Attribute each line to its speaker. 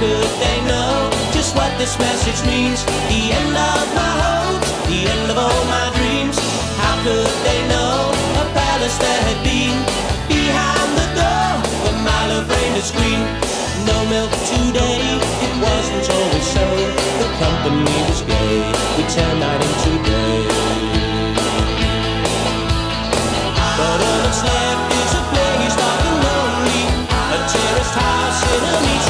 Speaker 1: could they know just what this message means? The end of my hopes, the end of all my dreams. How could they know a palace there had been behind the door where my love reigned to scream? No milk today, it wasn't always so. The company was gay, we turned night into